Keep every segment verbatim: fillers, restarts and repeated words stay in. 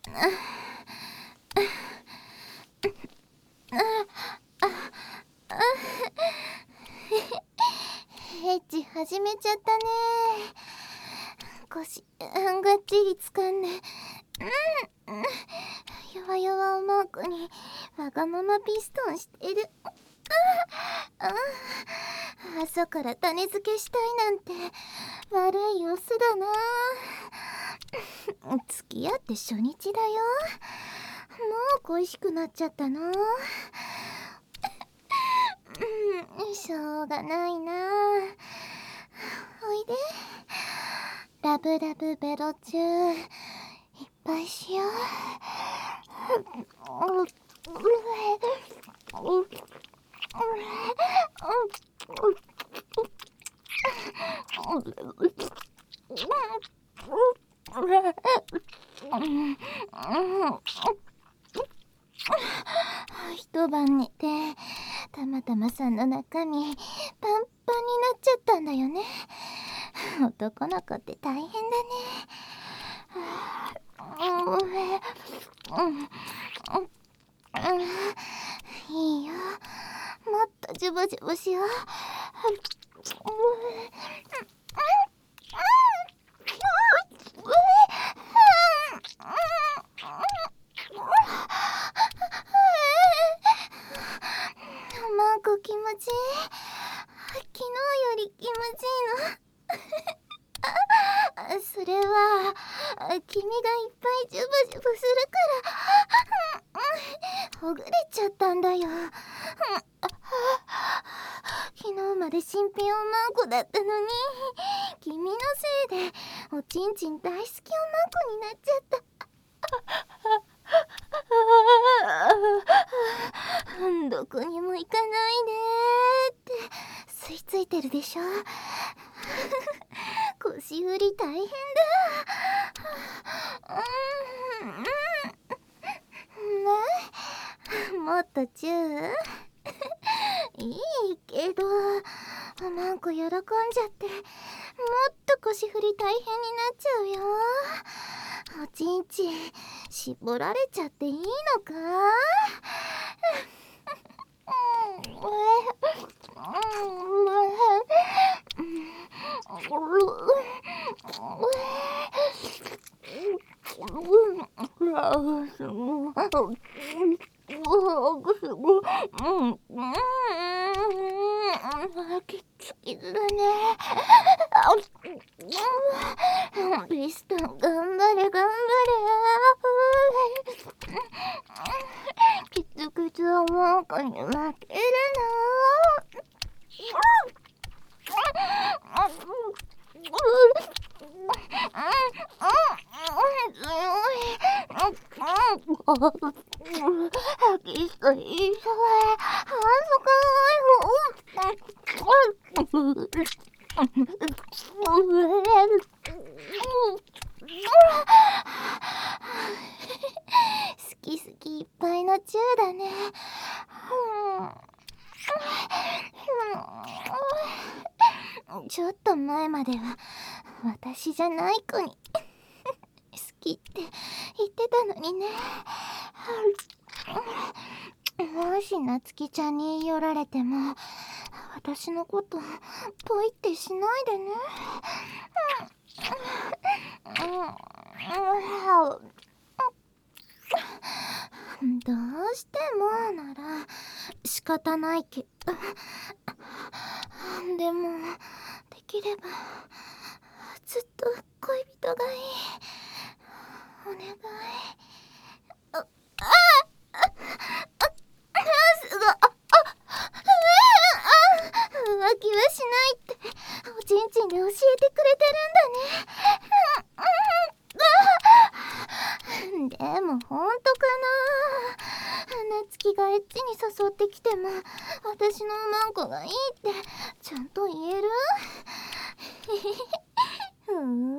エッチ始めちゃったね。腰がっちり掴んで、うん、弱々おまんこにわがままピストンしてる。ああ、朝から種付けしたいなんて悪い様子だな。付き合って初日だよ。もう恋しくなっちゃったの。うん、しょうがないな。おいで、ラブラブベロチューいっぱいしよう。一晩寝てたまたまさんの中身パンパンになっちゃったんだよね。男の子って大変だね。いいよ、もっとジュボジュボしよう。おまんこ気持ちいい。昨日より気持ちいいの。それは君がいっぱいジュボジュボするからほぐれちゃったんだよ。昨日まで新品おまんこだったのに、君のせいでおちんちん大好きおまんこになっちゃった。どこにも行かないでって吸い付いてるでしょ。腰振り大変だ。うん、もっとチューいいけど、おまんこ喜んじゃってもっと腰振り大変になっちゃうよ。おちんちん絞られちゃっていいのか。キツキツだね。ピストン頑張れ頑張れ。キツキツおまんこに負けるな。キスいいそれ。恥ずか好き好きいっぱいのチューだね。ちょっと前までは私じゃない子に好きって言ってたのにね。もしなつきちゃんに言い寄られても私のことポイってしないでね。どうしてもなら仕方ないけど、でもできればずっと恋人がいい。お願い。ああすごい。浮気はしないっておちんちんで教えてくれてるんだね。でもほんとかな。なつきがエッチに誘ってきても私のおまんこがいいってちゃんと言える？ふ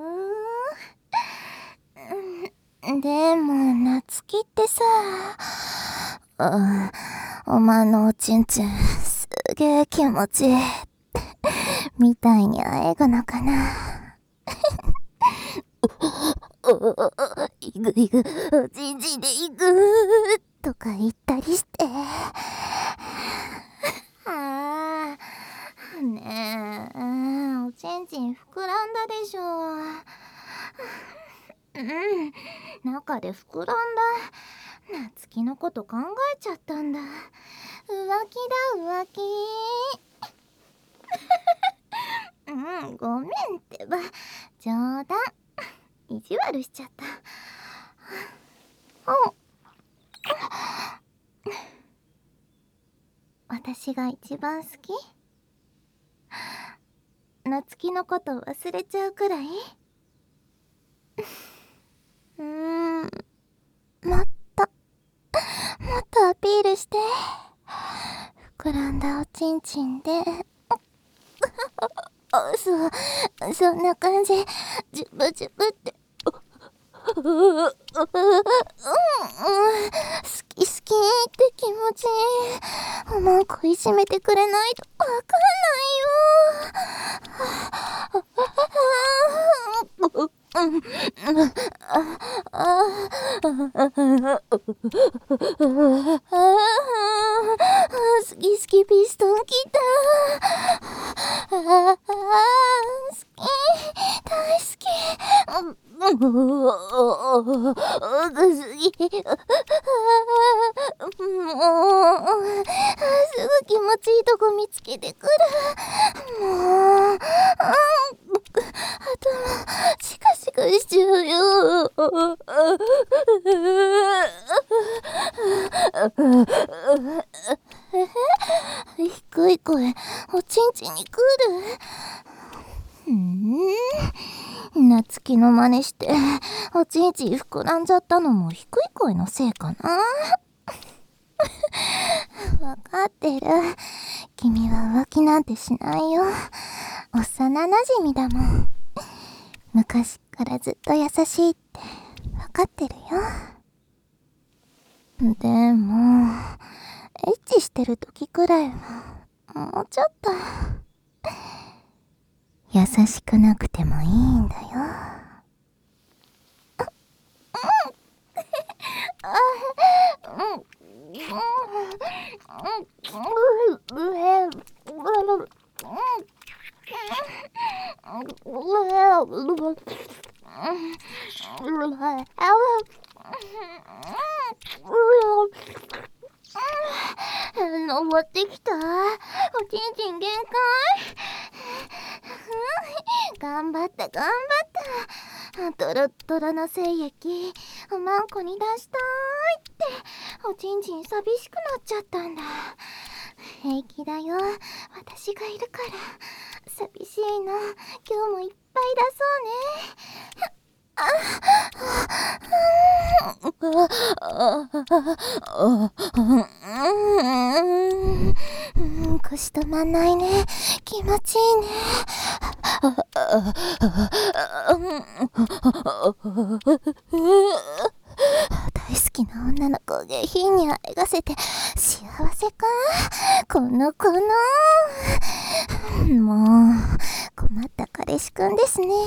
ーん。でもなつきってさ、うん、おまんのおちんちんすげえ気持ちいいみたいにあえぐのかな。いいぐいぐおちんちんでいぐとか言ったりしてあーねえ、おちんちん膨らんだでしょ。うん中で膨らんだ。夏希のこと考えちゃったんだ。浮気だ浮気うんごめんってば、冗談。意地悪しちゃった。お私が一番好き？夏希のこと忘れちゃうくらい？うーんもっともっとアピールして。膨らんだおちんちんでそうそんな感じ。ジュブジュブってうんうん、好き好きって気持ちいい。おまんこいじめてくれないとわかんないよ。好き好きピストンきた。好き大好き。うすぎもうすぐ気持ちいいとこ見つけてくる。もう頭シカシカしちゃうよ。低い声おちんちんに来る。うん夏希の真似しておちんちん膨らんじゃったのも低い声のせいかな。わかってる。君は浮気なんてしないよ。幼なじみだもん。昔からずっと優しいってわかってるよ。でもエッチしてる時くらいはもうちょっと優しくなくてもいいんだよ。登ってきた。おちんちん限界。頑張った頑張った。トロットロの精液おまんこに出したいっておちんちん寂しくなっちゃったんだ。平気だよ、私がいるから。寂しいの今日もいっぱい出そうね。腰止まんないね。気持ちいいね。大好きな女の子を下品にあえがせて幸せかこの子の。もう困った彼氏くんですね。も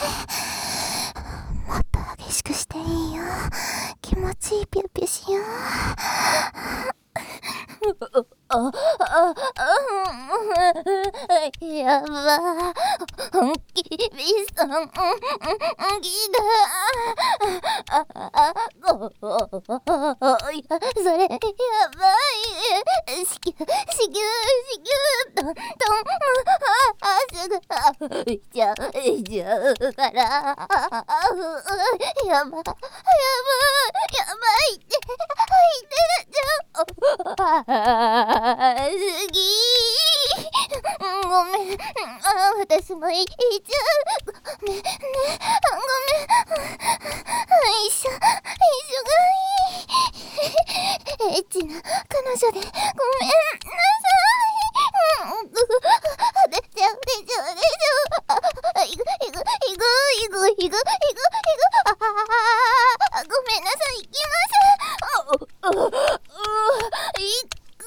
っと激しくしていいよ。気持ちいいピュピュしよう。やば本気ビストンギだ。いやそれやばい。しぎゅしぎゅしぎゅトントンすぐいちゃういちゃうから。やばやばやばいってすぎごめん。あ私もいっちゃう。ごめんね。ごめん。一緒一緒がいい。エッチな彼女でごめんなさい。出ちゃう出ちゃう出ちゃう。いぐいぐいぐいぐいぐいぐいぐあごめんなさい。行きます。いく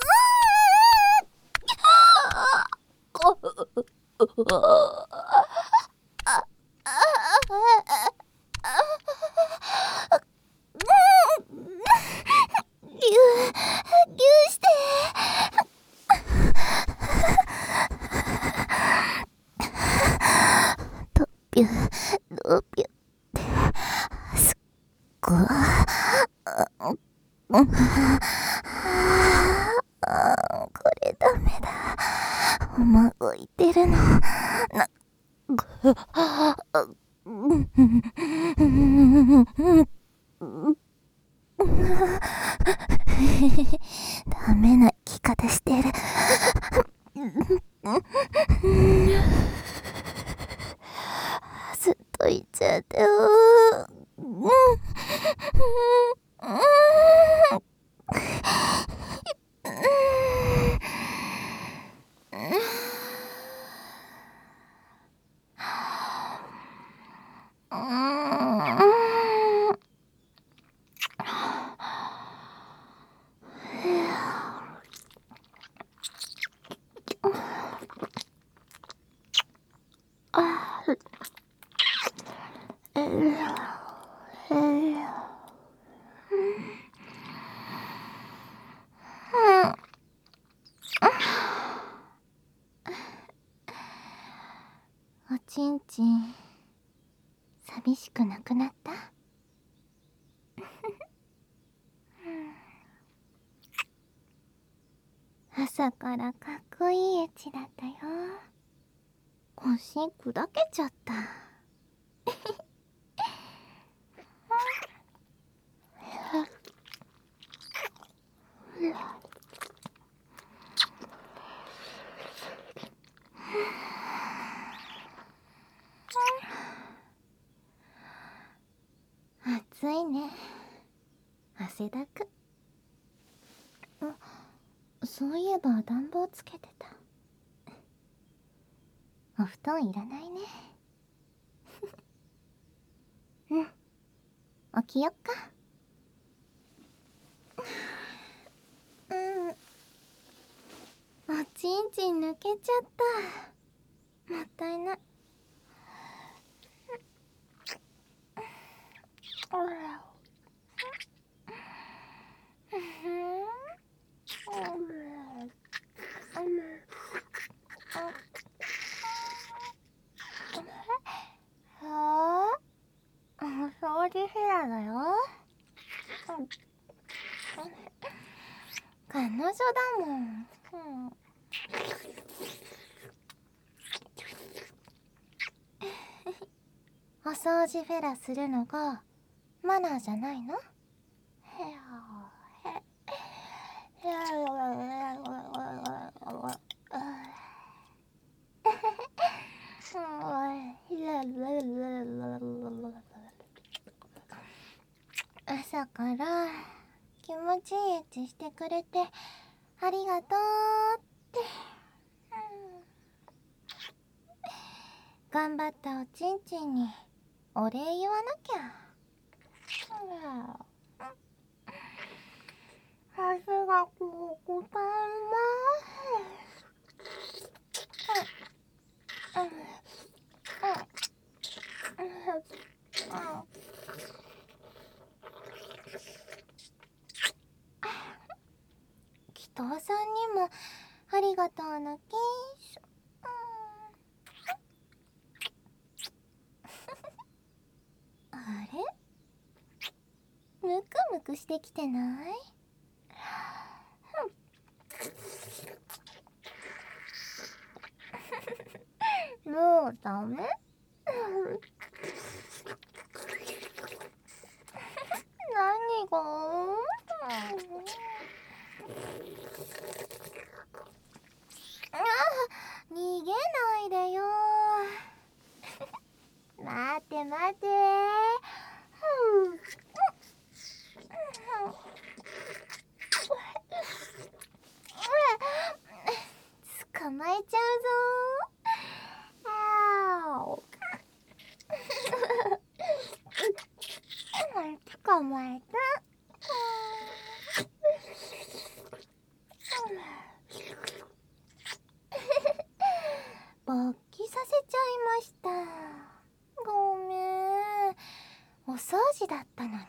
くわ。うん、これダメだ。おまごいてるの。な、ぐ、ダメな生き方してる。ずっと言っちゃってよ。おちんちん寂しくなくなった？朝からかっこいいエッチだったよ。腰砕けちゃった。暑いね。汗だく。あ、そういえば暖房つけてた。お布団いらないね。うん、起きよっか。うん、おちんちん抜けちゃった。もったいない。掃除ヘラだよ。彼女だもん。うん、お掃除フェラするのがマナーじゃないの？朝から気持ちいいエッチしてくれてありがとうって、うん、頑張ったおちんちんにお礼言わなきゃ。ありがとうございます。祈祷さんにもありがとうのきーし。あれ？ムクムクしてきてない？もうダメ？何が？ああ、逃げないでよ。待って待って。捕まえちゃうぞ。あー捕まえた。勃起させちゃいました。ごめん、お掃除だったのに。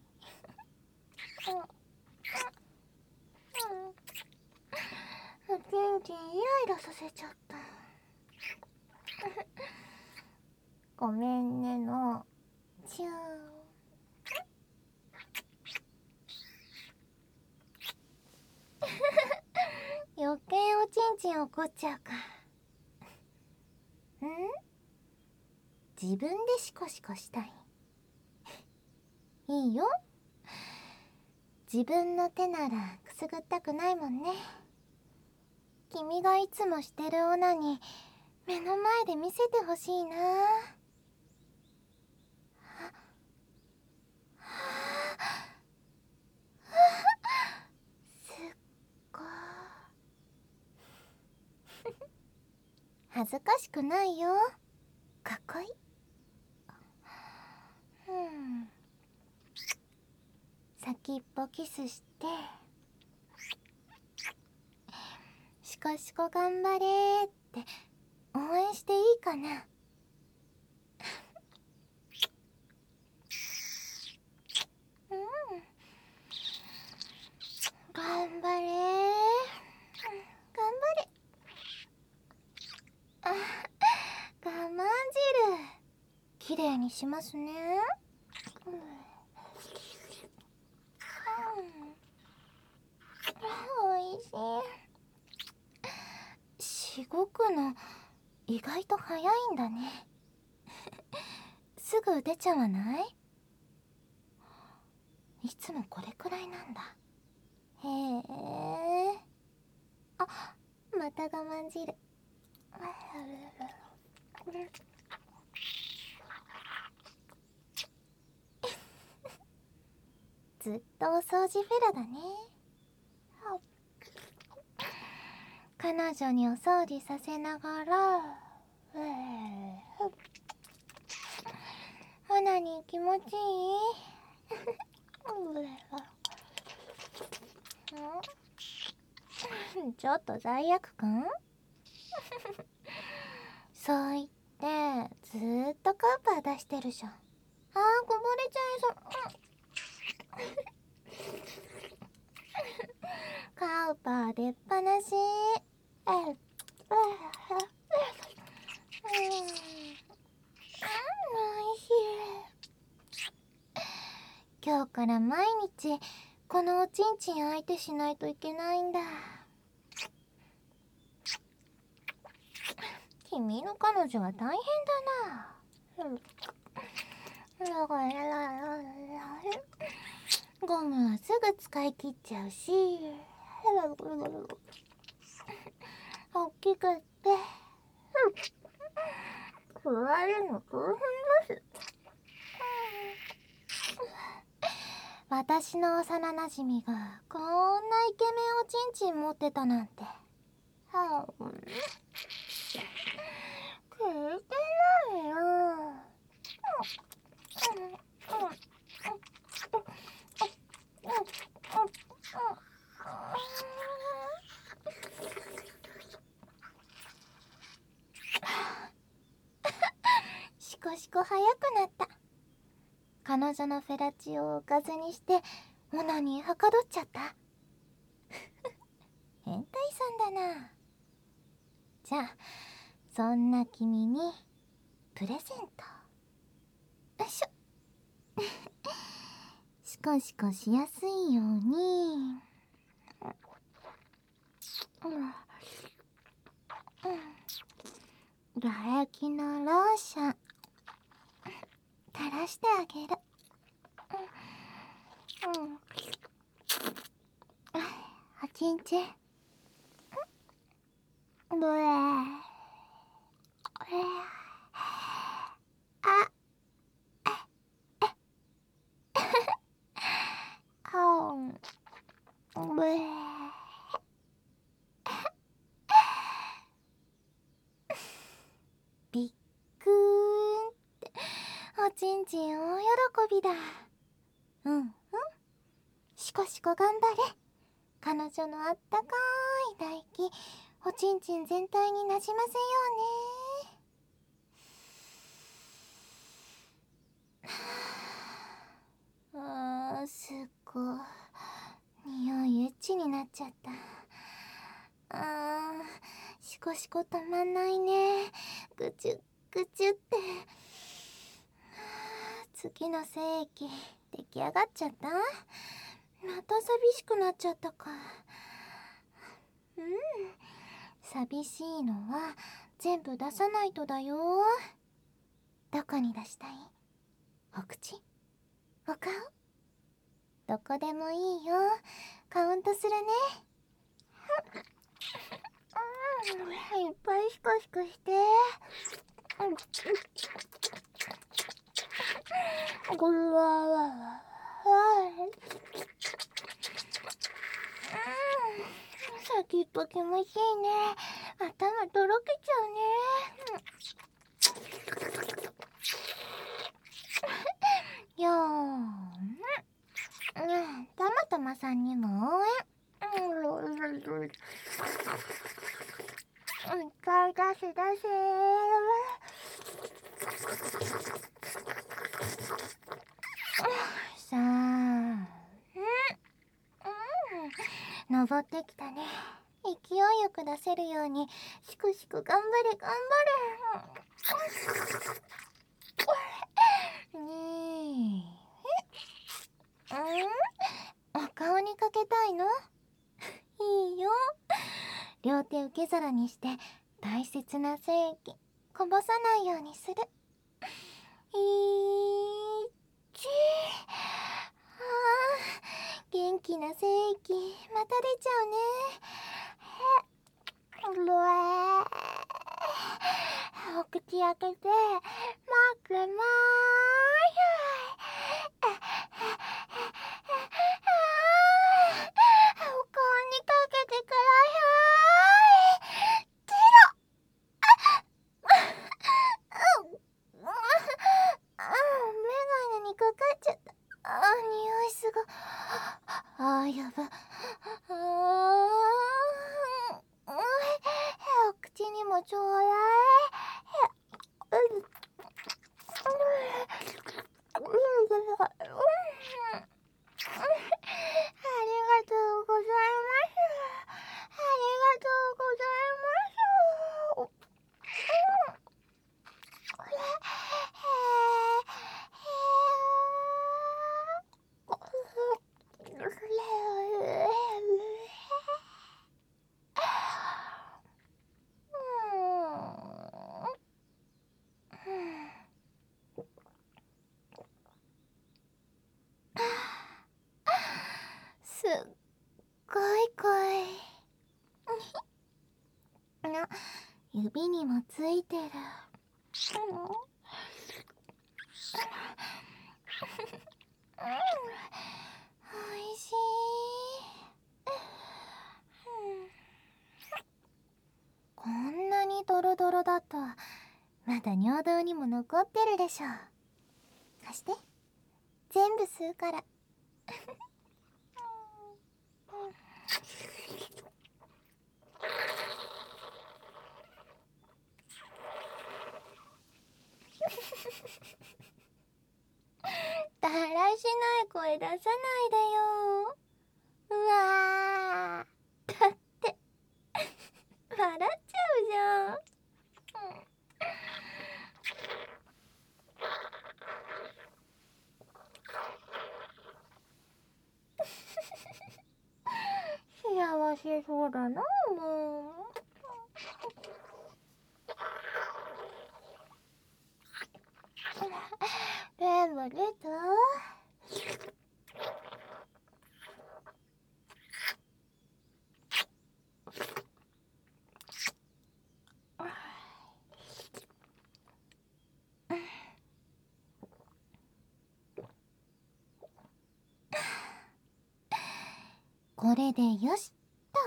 おちんちんイライラさせちゃった。ごめんねのチュー。 ちん怒っちゃうか。ん？自分でシコシコしたい。いいよ。自分の手ならくすぐったくないもんね。君がいつもしてるオナに目の前で見せてほしいな。すっごー。恥ずかしくないよ。かっこいい。うん。先っぽキスして、シコシコ頑張れーって応援していいかな。うん。頑張れー。頑張れ。あ、我慢汁。きれいにしますね。うん。おいしい。しごくの意外と早いんだね。すぐ出ちゃわない？いつもこれくらいなんだ。へえ。あ、また我慢汁。ずっとお掃除フェラだね。彼女にお掃除させながら、オナに気持ちいい？ちょっと罪悪感？そう言ってずーっとカウパー出してるじゃん。あー、こぼれちゃいそう。カウパー出っ放し。うん、おいしい。今日から毎日このおちんちん相手しないといけないんだ。君の彼女は大変だな。ゴムはすぐ使い切っちゃうし、大きくって加えるの大変です。私の幼なじみがこんなイケメンおちんちん持ってたなんて。はあ、聞いてないよ。シコシコ早くなった。彼女のフェラチオをおかずにしてオナニーはかどっちゃった。変態さんだな。じゃあそんな君にプレゼント。よいしょ。シコシコしやすいように、うん、唾液のローション垂らしてあげる。うん、うん、おちんちん。ブエー。あ、あん、ブエー。びっくーんっておちんちん大喜びだ。うんうん、シコシコ頑張れ。彼女のあったかい唾液おちんちん全体になじませようね。あー、すっごい匂いエッチになっちゃった。あー、シコシコたまんないね。ぐちゅぐちゅって。次の精液出来上がっちゃった。また寂しくなっちゃったか。うん、 寂しいのは全部出さないとだよ。どこに出したい？お口？お顔？どこでもいいよ。カウントするね。いっぱいシコシコして。ごらわ。先っぽ気持ちいいね。頭とろけちゃうね。よーん。うん、たまたまさんにも応援。いっぱい出せ出せ。さあ、うん、登ってきたね。勢いよく出せるようにしくしく頑張れ頑張れ。ねえ、うん、お顔にかけたいの？いいよ。両手受け皿にして大切な精液こぼさないようにする。いち、あー、元気な精液また出ちゃうね。お口開けてまくまーお顔にかけてください。テロあ、メガネにかかっちゃった。あ、匂いすご。あー、やば。あー、お口にもちょうだい。うん。ありがとうございます。ありがとうございます。すっごい声。な、指にもついてる。おいしい。こんなにドロドロだとまだ尿道にも残ってるでしょ。貸して、全部吸うから。だらしない声出さないでよ。うわー、だって笑っちゃうじゃん。幸せそうだな、もう。全部出た？これでよしっと。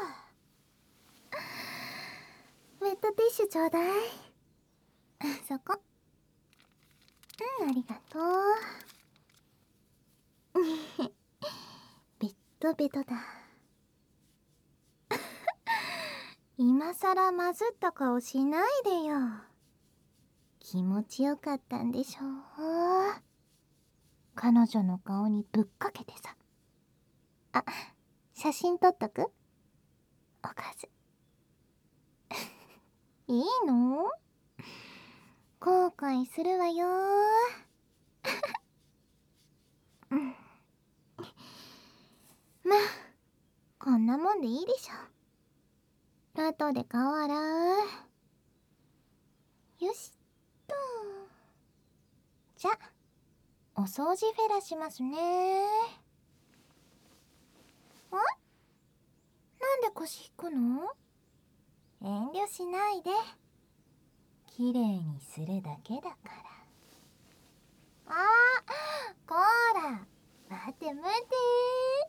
ウェットティッシュちょうだい。そこ。うん、ありがとう。ベットベトだ。今さらまずった顔しないでよ。気持ちよかったんでしょう。彼女の顔にぶっかけてさ。あ、写真撮っとく？おかず。いいの？後悔するわよ。うん。まあ、こんなもんでいいでしょ。 後で顔洗う。よしっと。じゃお掃除フェラしますね。ん？なんで腰引くの？遠慮しないで。きれいにするだけだから。あー、こーら、待て待て